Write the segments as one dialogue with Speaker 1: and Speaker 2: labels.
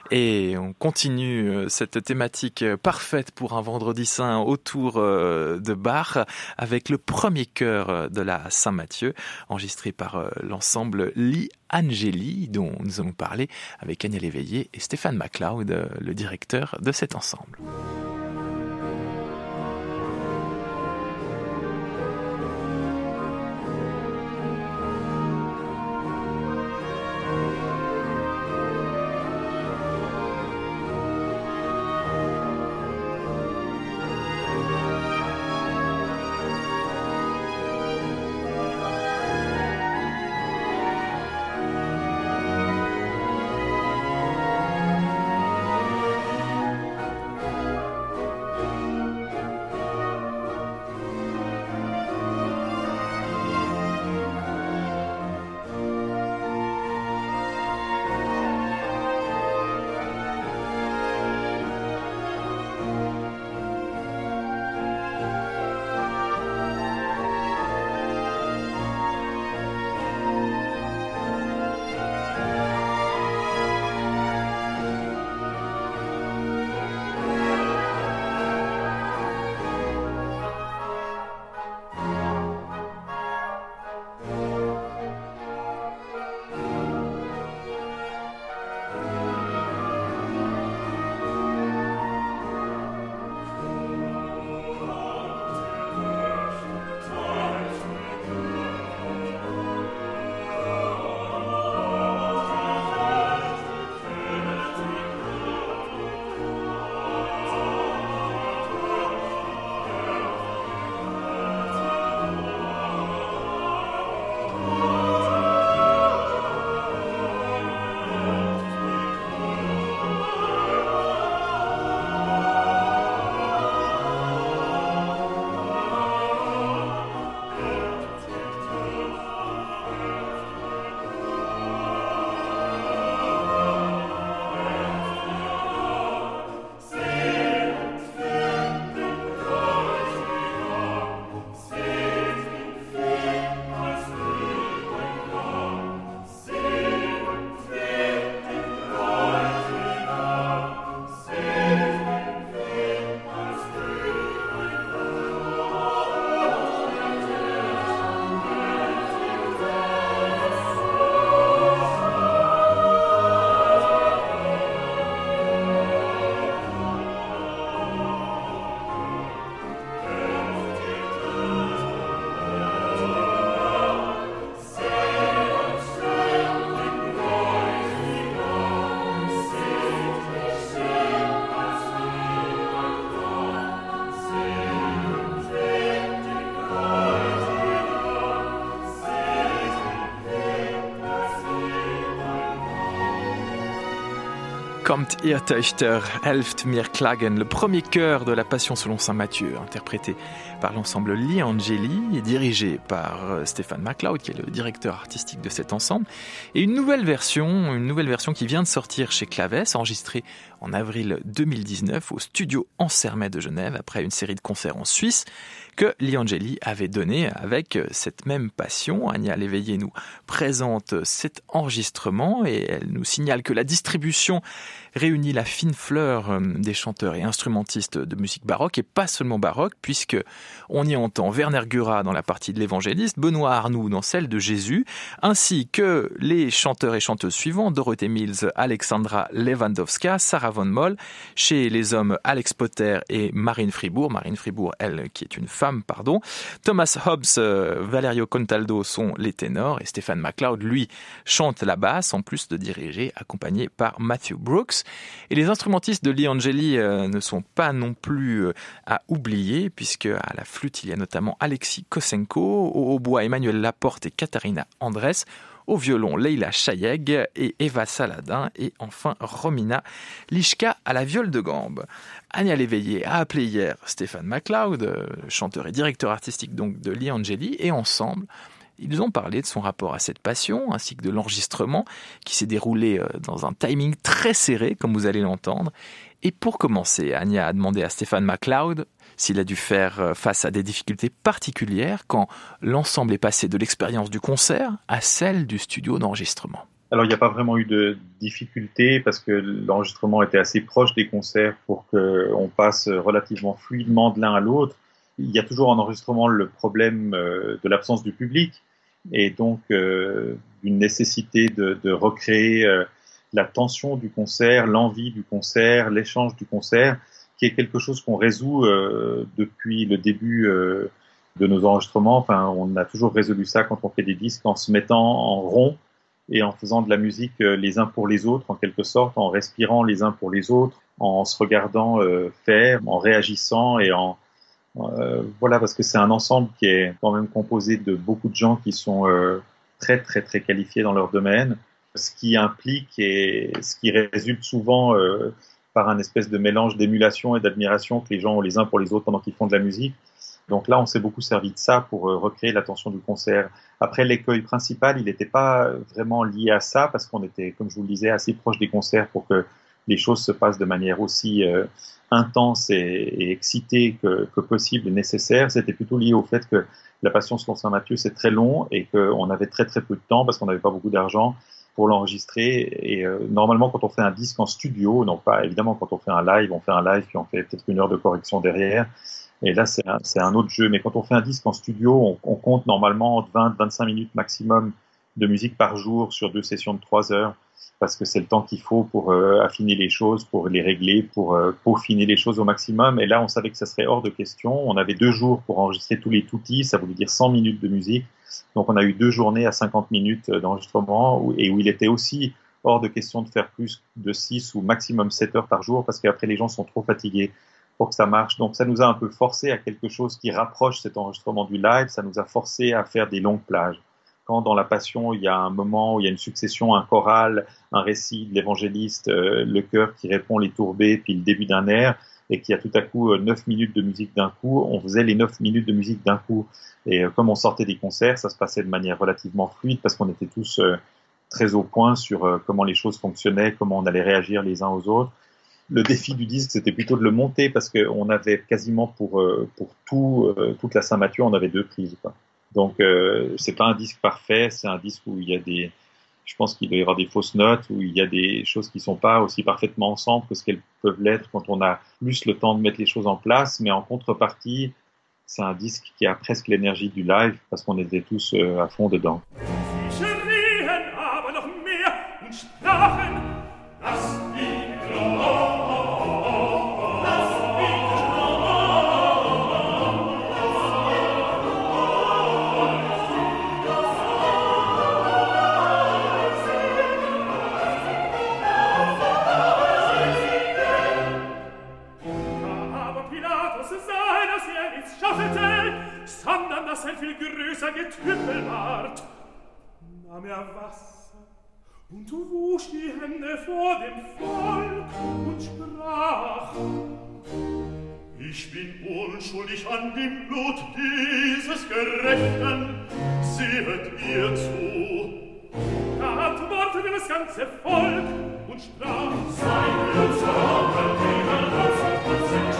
Speaker 1: Et on continue cette thématique parfaite pour un vendredi saint autour de Bach avec le premier chœur de la Saint-Matthieu enregistré par l'ensemble Li Angeli dont nous allons parler avec Anya Léveillé et Stéphane MacLeod, le directeur de cet ensemble. Kommt ihr Töchter, helft mir klagen, le premier chœur de la Passion selon saint Matthieu, interprété par l'ensemble Li Angeli et dirigé par Stéphane MacLeod, qui est le directeur artistique de cet ensemble, et une nouvelle version qui vient de sortir chez Claves, enregistrée en avril 2019 au studio Ansermet de Genève, après une série de concerts en Suisse, que Li Angeli avait donné avec cette même passion. Anya Léveillé nous présente cet enregistrement et elle nous signale que la distribution réunit la fine fleur des chanteurs et instrumentistes de musique baroque, et pas seulement baroque, puisque on y entend Werner Güra dans la partie de l'Évangéliste, Benoît Arnoux dans celle de Jésus, ainsi que les chanteurs et chanteuses suivants, Dorothée Mills, Alexandra Lewandowska, Sarah von Moll, chez les hommes Alex Potter et Marine Fribourg, elle qui est une femme, Thomas Hobbs, Valerio Contaldo sont les ténors, et Stéphane MacLeod, lui, chante la basse, en plus de diriger, accompagné par Matthew Brooks. Et les instrumentistes de Li Angeli ne sont pas non plus à oublier, puisque à la flûte, il y a notamment Alexis Kosenko, au hautbois Emmanuel Laporte et Katharina Andres, au violon Leila Chayeg et Eva Saladin, et enfin Romina Lichka à la viole de gambe. Anya Léveillé a appelé hier Stéphane MacLeod, chanteur et directeur artistique donc de Li Angeli, et ensemble, ils ont parlé de son rapport à cette passion, ainsi que de l'enregistrement qui s'est déroulé dans un timing très serré, comme vous allez l'entendre. Et pour commencer, Anya a demandé à Stéphane MacLeod s'il a dû faire face à des difficultés particulières quand l'ensemble est passé de l'expérience du concert à celle du studio d'enregistrement.
Speaker 2: Alors, il n'y a pas vraiment eu de difficulté parce que l'enregistrement était assez proche des concerts pour qu'on passe relativement fluidement de l'un à l'autre. Il y a toujours en enregistrement le problème de l'absence du public et donc d'une nécessité de recréer la tension du concert, l'envie du concert, l'échange du concert, qui est quelque chose qu'on résout depuis le début de nos enregistrements. Enfin, on a toujours résolu ça quand on fait des disques en se mettant en rond et en faisant de la musique les uns pour les autres, en quelque sorte, en respirant les uns pour les autres, en se regardant faire, en réagissant et voilà, parce que c'est un ensemble qui est quand même composé de beaucoup de gens qui sont très très très qualifiés dans leur domaine, ce qui implique et ce qui résulte souvent par un espèce de mélange d'émulation et d'admiration que les gens ont les uns pour les autres pendant qu'ils font de la musique. Donc là, on s'est beaucoup servi de ça pour recréer l'attention du concert. Après, l'écueil principal, il n'était pas vraiment lié à ça parce qu'on était, comme je vous le disais, assez proche des concerts pour que les choses se passent de manière aussi intense et excitée que possible et nécessaire. C'était plutôt lié au fait que la Passion selon Saint Matthieu, c'est très long et qu'on avait très très peu de temps parce qu'on n'avait pas beaucoup d'argent pour l'enregistrer. Et normalement, quand on fait un disque en studio, non pas évidemment quand on fait un live, on fait un live puis on fait peut-être 1 heure de correction derrière. Et là, c'est un autre jeu. Mais quand on fait un disque en studio, on compte normalement 20-25 minutes maximum de musique par jour sur 2 sessions de 3 heures, parce que c'est le temps qu'il faut pour affiner les choses, pour les régler, pour peaufiner les choses au maximum. Et là, on savait que ça serait hors de question. On avait 2 jours pour enregistrer tous les tutti, ça voulait dire 100 minutes de musique. Donc on a eu 2 journées à 50 minutes d'enregistrement, où il était aussi hors de question de faire plus de 6 ou maximum 7 heures par jour, parce qu'après les gens sont trop fatigués pour que ça marche. Donc ça nous a un peu forcé à quelque chose qui rapproche cet enregistrement du live, ça nous a forcé à faire des longues plages. Quand dans la Passion, il y a un moment où il y a une succession, un choral, un récit de l'évangéliste, le chœur qui répond les tourbés, puis le début d'un air, et qu'il y a tout à coup 9 minutes de musique d'un coup, on faisait les 9 minutes de musique d'un coup. Et comme on sortait des concerts, ça se passait de manière relativement fluide parce qu'on était tous très au point sur comment les choses fonctionnaient, comment on allait réagir les uns aux autres. Le défi du disque, c'était plutôt de le monter parce qu'on avait quasiment pour toute la Saint-Mathieu, on avait 2 prises, quoi. Donc, c'est pas un disque parfait, c'est un disque où il y a je pense qu'il doit y avoir des fausses notes, où il y a des choses qui sont pas aussi parfaitement ensemble que ce qu'elles peuvent l'être quand on a plus le temps de mettre les choses en place, mais en contrepartie, c'est un disque qui a presque l'énergie du live parce qu'on était tous à fond dedans.
Speaker 3: Ein viel größer Getümmel ward, nahm Wasser und wusch die Hände vor dem Volk und sprach: Ich bin unschuldig an dem Blut dieses Gerechten, sehet ihr zu. Da antwortete das ganze Volk und sprach: Sein Blut verordnet, Himmel, und sind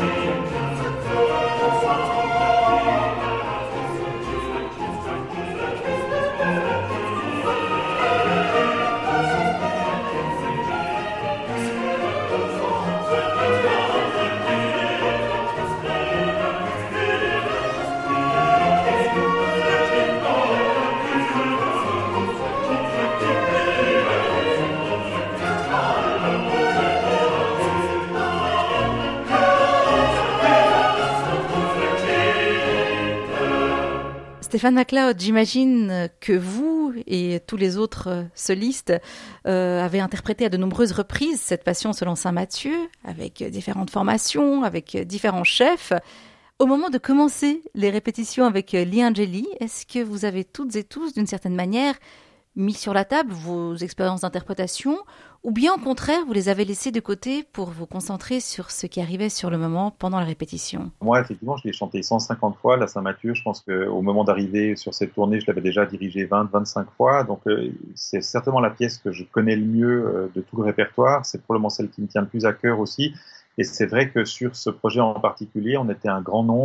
Speaker 4: Stéphane MacLeod, j'imagine que vous et tous les autres solistes avez interprété à de nombreuses reprises cette Passion selon Saint Matthieu, avec différentes formations, avec différents chefs. Au moment de commencer les répétitions avec Lee Angeli, est-ce que vous avez toutes et tous, d'une certaine manière, mis sur la table vos expériences d'interprétation, ou bien au contraire, vous les avez laissées de côté pour vous concentrer sur ce qui arrivait sur le moment pendant la répétition?
Speaker 2: Moi, effectivement, je l'ai chanté 150 fois, la Saint-Matthieu. Je pense qu'au moment d'arriver sur cette tournée, je l'avais déjà dirigée 20-25 fois. Donc, c'est certainement la pièce que je connais le mieux de tout le répertoire. C'est probablement celle qui me tient le plus à cœur aussi. Et c'est vrai que sur ce projet en particulier, on était un grand nombre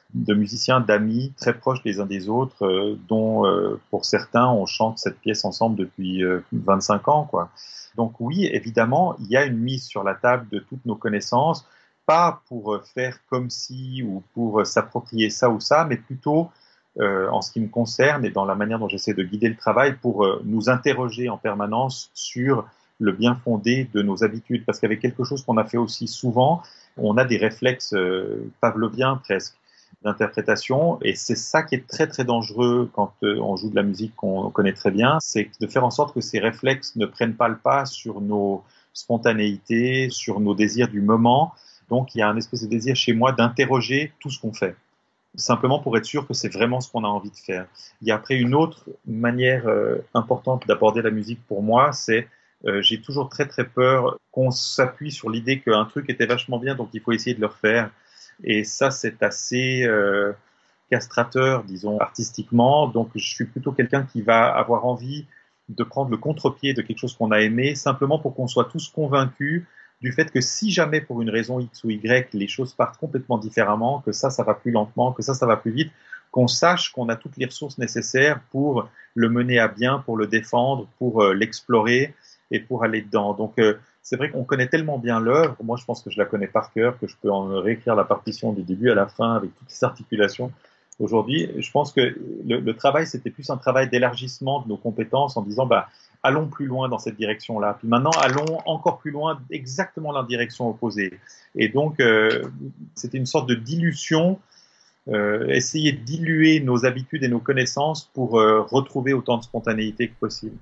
Speaker 2: de musiciens, d'amis très proches les uns des autres, dont pour certains on chante cette pièce ensemble depuis 25 ans, quoi. Donc oui, évidemment, il y a une mise sur la table de toutes nos connaissances, pas pour faire comme si ou pour s'approprier ça ou ça, mais plutôt en ce qui me concerne et dans la manière dont j'essaie de guider le travail pour nous interroger en permanence sur le bien fondé de nos habitudes. Parce qu'avec quelque chose qu'on a fait aussi souvent, on a des réflexes pavloviens presque d'interprétation, et c'est ça qui est très très dangereux quand on joue de la musique qu'on connaît très bien, c'est de faire en sorte que ces réflexes ne prennent pas le pas sur nos spontanéités, sur nos désirs du moment. Donc il y a un espèce de désir chez moi d'interroger tout ce qu'on fait, simplement pour être sûr que c'est vraiment ce qu'on a envie de faire. Il y a après une autre manière importante d'aborder la musique pour moi, c'est j'ai toujours très très peur qu'on s'appuie sur l'idée qu'un truc était vachement bien, donc il faut essayer de le refaire. Et ça, c'est assez castrateur, disons, artistiquement. Donc, je suis plutôt quelqu'un qui va avoir envie de prendre le contre-pied de quelque chose qu'on a aimé, simplement pour qu'on soit tous convaincus du fait que si jamais, pour une raison X ou Y, les choses partent complètement différemment, que ça va plus lentement, que ça va plus vite, qu'on sache qu'on a toutes les ressources nécessaires pour le mener à bien, pour le défendre, pour l'explorer et pour aller dedans. Donc, c'est vrai qu'on connaît tellement bien l'œuvre, moi je pense que je la connais par cœur, que je peux en réécrire la partition du début à la fin avec toutes les articulations. Aujourd'hui, je pense que le travail, c'était plus un travail d'élargissement de nos compétences en disant, allons plus loin dans cette direction-là. Puis maintenant, allons encore plus loin, exactement dans la direction opposée. Et donc, c'était une sorte de dilution, essayer de diluer nos habitudes et nos connaissances pour retrouver autant de spontanéité que possible.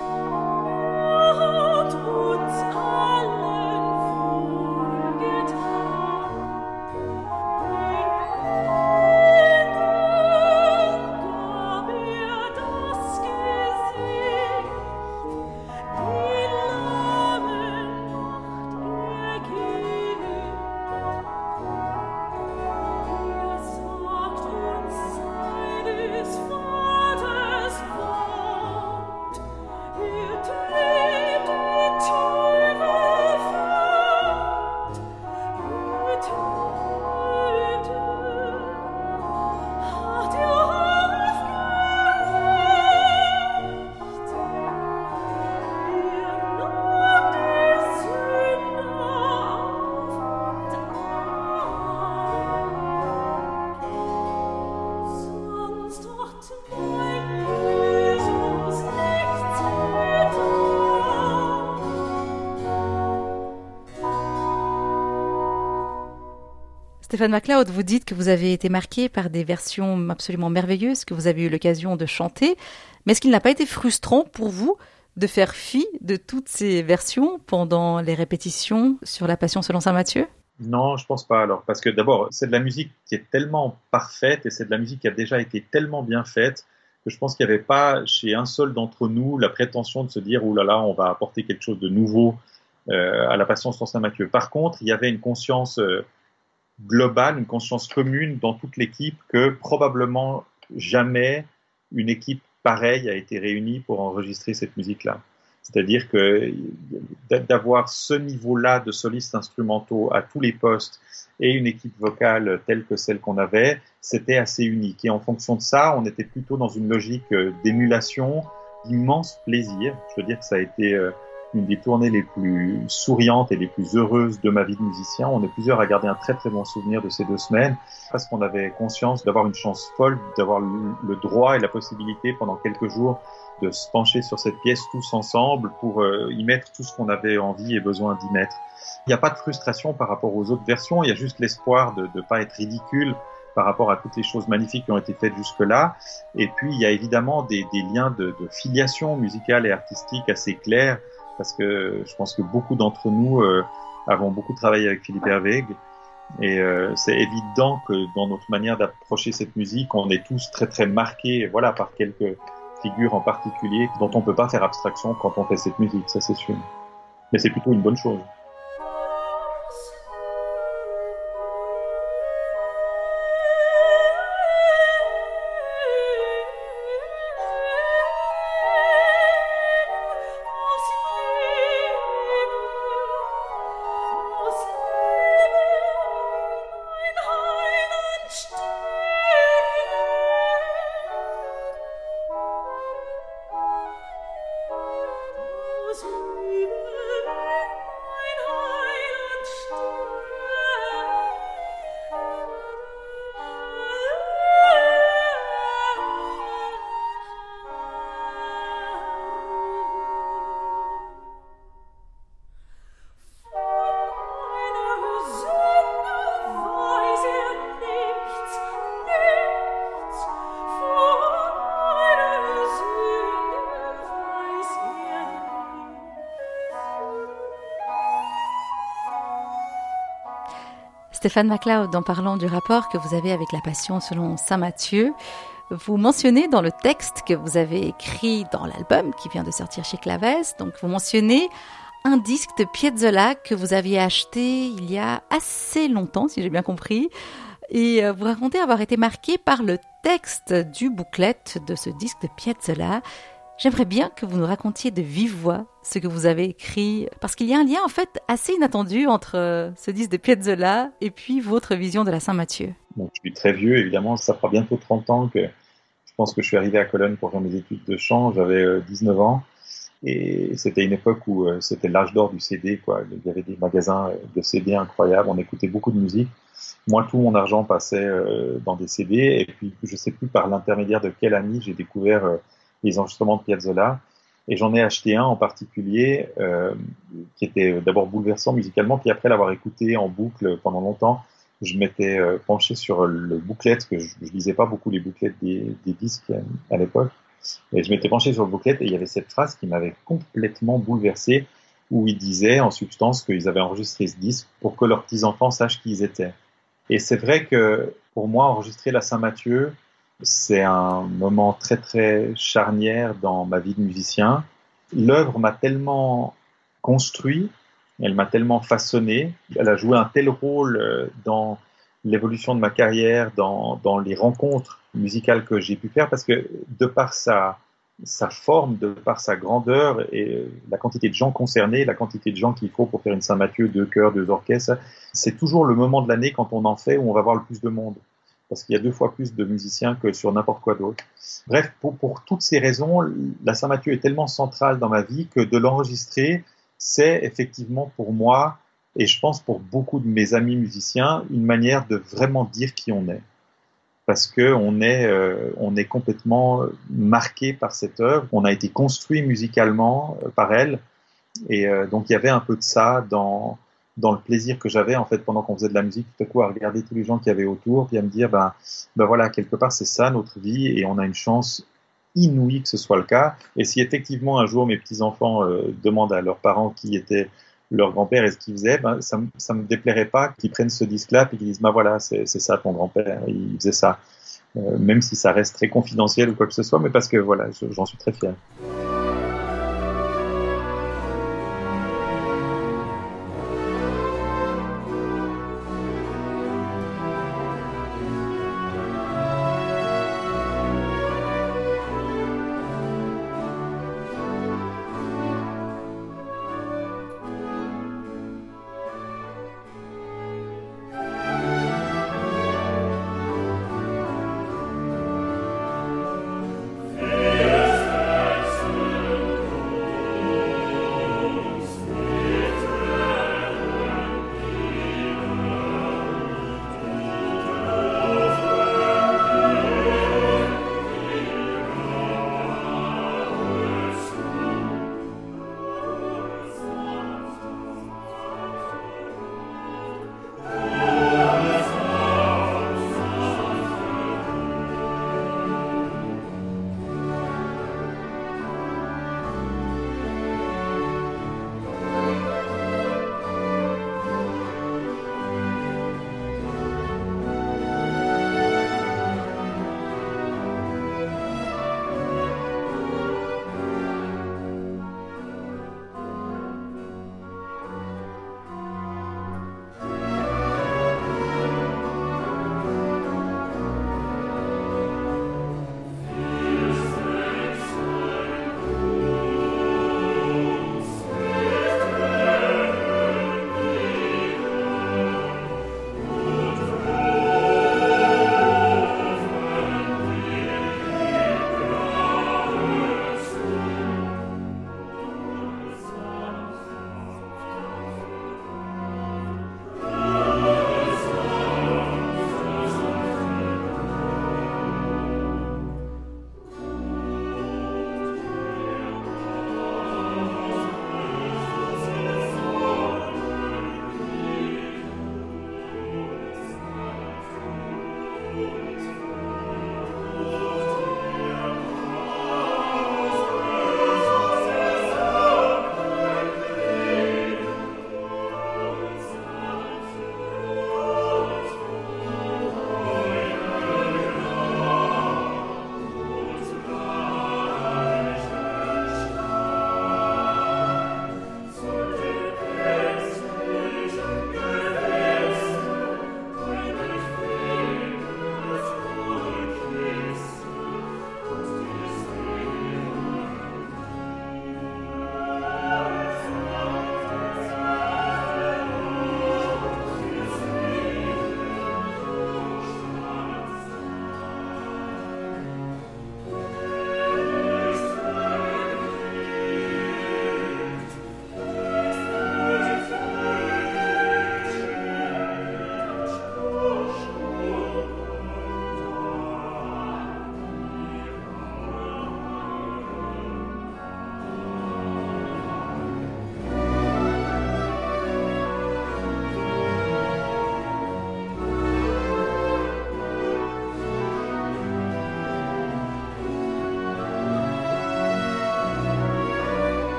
Speaker 4: Stéphane MacLeod, vous dites que vous avez été marqué par des versions absolument merveilleuses que vous avez eu l'occasion de chanter, mais est-ce qu'il n'a pas été frustrant pour vous de faire fi de toutes ces versions pendant les répétitions sur la Passion selon saint Matthieu ?
Speaker 2: Non, je pense pas alors, parce que d'abord, c'est de la musique qui est tellement parfaite et c'est de la musique qui a déjà été tellement bien faite que je pense qu'il n'y avait pas chez un seul d'entre nous la prétention de se dire « Ouh là là, on va apporter quelque chose de nouveau à la Passion selon saint Matthieu ». Par contre, il y avait une conscience globale, une conscience commune dans toute l'équipe que probablement jamais une équipe pareille a été réunie pour enregistrer cette musique-là. C'est-à-dire que d'avoir ce niveau-là de solistes instrumentaux à tous les postes et une équipe vocale telle que celle qu'on avait, c'était assez unique. Et en fonction de ça, on était plutôt dans une logique d'émulation, d'immense plaisir. Je veux dire que ça a été une des tournées les plus souriantes et les plus heureuses de ma vie de musicien. On est plusieurs à garder un très très bon souvenir de ces 2 semaines parce qu'on avait conscience d'avoir une chance folle, d'avoir le droit et la possibilité pendant quelques jours de se pencher sur cette pièce tous ensemble pour y mettre tout ce qu'on avait envie et besoin d'y mettre. Il n'y a pas de frustration par rapport aux autres versions, il y a juste l'espoir de ne pas être ridicule par rapport à toutes les choses magnifiques qui ont été faites jusque-là. Et puis, il y a évidemment des liens de filiation musicale et artistique assez clairs, parce que je pense que beaucoup d'entre nous avons beaucoup travaillé avec Philippe Hervégue. Et c'est évident que dans notre manière d'approcher cette musique, on est tous très très marqués par quelques figures en particulier dont on ne peut pas faire abstraction quand on fait cette musique, ça c'est sûr. Mais c'est plutôt une bonne chose.
Speaker 5: Stille
Speaker 4: Stéphane MacLeod, en parlant du rapport que vous avez avec la Passion selon saint Matthieu, vous mentionnez dans le texte que vous avez écrit dans l'album qui vient de sortir chez Claves, donc vous mentionnez un disque de Piazzolla que vous aviez acheté il y a assez longtemps, si j'ai bien compris, et vous racontez avoir été marqué par le texte du booklet de ce disque de Piazzolla. J'aimerais bien que vous nous racontiez de vive voix ce que vous avez écrit, parce qu'il y a un lien en fait assez inattendu entre ce disque de Piazzolla et puis votre vision de la Saint-Matthieu.
Speaker 2: Donc, je suis très vieux, évidemment, ça fera bientôt 30 ans que je pense que je suis arrivé à Cologne pour faire mes études de chant, j'avais 19 ans, et c'était une époque où c'était l'âge d'or du CD, quoi. Il y avait des magasins de CD incroyables, on écoutait beaucoup de musique. Moi, tout mon argent passait dans des CD, et puis je sais plus par l'intermédiaire de quel ami j'ai découvert les enregistrements de Piazzolla, et j'en ai acheté un en particulier qui était d'abord bouleversant musicalement, puis après l'avoir écouté en boucle pendant longtemps, je m'étais penché sur le booklet, parce que je lisais pas beaucoup les bouclets des disques à l'époque, et je m'étais penché sur le booklet, et il y avait cette phrase qui m'avait complètement bouleversé, où il disait en substance qu'ils avaient enregistré ce disque pour que leurs petits-enfants sachent qui ils étaient. Et c'est vrai que pour moi, enregistrer la Saint-Matthieu, c'est un moment très très charnière dans ma vie de musicien. L'œuvre m'a tellement construit, elle m'a tellement façonné, elle a joué un tel rôle dans l'évolution de ma carrière, dans les rencontres musicales que j'ai pu faire, parce que de par sa forme, de par sa grandeur et la quantité de gens concernés, la quantité de gens qu'il faut pour faire une Saint-Matthieu, 2 chœurs, 2 orchestres, c'est toujours le moment de l'année quand on en fait où on va voir le plus de monde. Parce qu'il y a 2 fois plus de musiciens que sur n'importe quoi d'autre. Bref, pour toutes ces raisons, la Saint-Matthieu est tellement centrale dans ma vie que de l'enregistrer, c'est effectivement pour moi, et je pense pour beaucoup de mes amis musiciens, une manière de vraiment dire qui on est. Parce que on est complètement marqué par cette œuvre, on a été construit musicalement par elle, et donc il y avait un peu de ça dans le plaisir que j'avais en fait pendant qu'on faisait de la musique, tout à coup à regarder tous les gens qu'il y avait autour, puis à me dire ben voilà, quelque part c'est ça notre vie, et on a une chance inouïe que ce soit le cas. Et si effectivement un jour mes petits-enfants demandent à leurs parents qui était leur grand-père et ce qu'il faisait, ben ça me déplairait pas qu'ils prennent ce disque-là puis qu'ils disent ben voilà, c'est ça ton grand-père, il faisait ça, même si ça reste très confidentiel ou quoi que ce soit, mais parce que voilà, j'en suis très fier.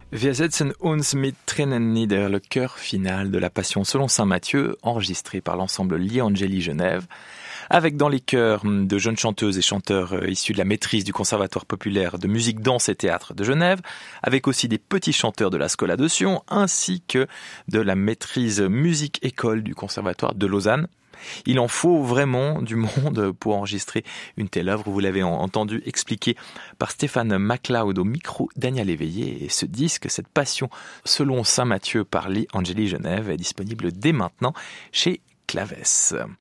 Speaker 1: Wir setzen uns mit Tränen nieder, le chœur final de la Passion selon saint Matthieu, enregistré par l'ensemble Lia Angeli Genève, avec dans les chœurs de jeunes chanteuses et chanteurs issus de la maîtrise du Conservatoire populaire de musique, danse et théâtre de Genève, avec aussi des petits chanteurs de la Scola de Sion, ainsi que de la maîtrise musique école du Conservatoire de Lausanne. Il en faut vraiment du monde pour enregistrer une telle œuvre. Vous l'avez entendu expliquer par Stéphane MacLeod au micro Daniel Éveillé. Et ce disque, cette Passion selon saint Matthieu par Lia Angeli Genève, est disponible dès maintenant chez Claves.